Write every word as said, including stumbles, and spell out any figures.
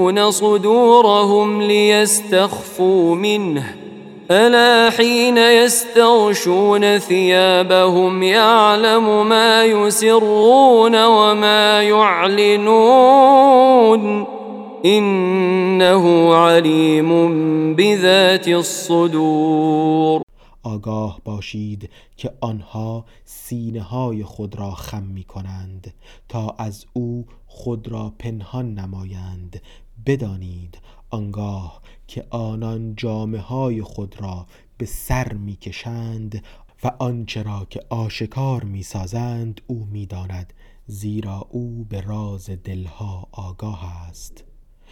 يثبتون صدورهم ليستخفوا منه ألا حين يستغشون ثيابهم يعلم ما يسرون وما يعلنون إنه عليم بذات الصدور. آگاه باشید که آنها سینه های خود را خم می کنند تا از او خود را پنهان نمایند. بدانید آنگاه که آنان جامه های خود را به سر می کشند و آنچه را که آشکار می سازند او می داند، زیرا او به راز دلها آگاه است.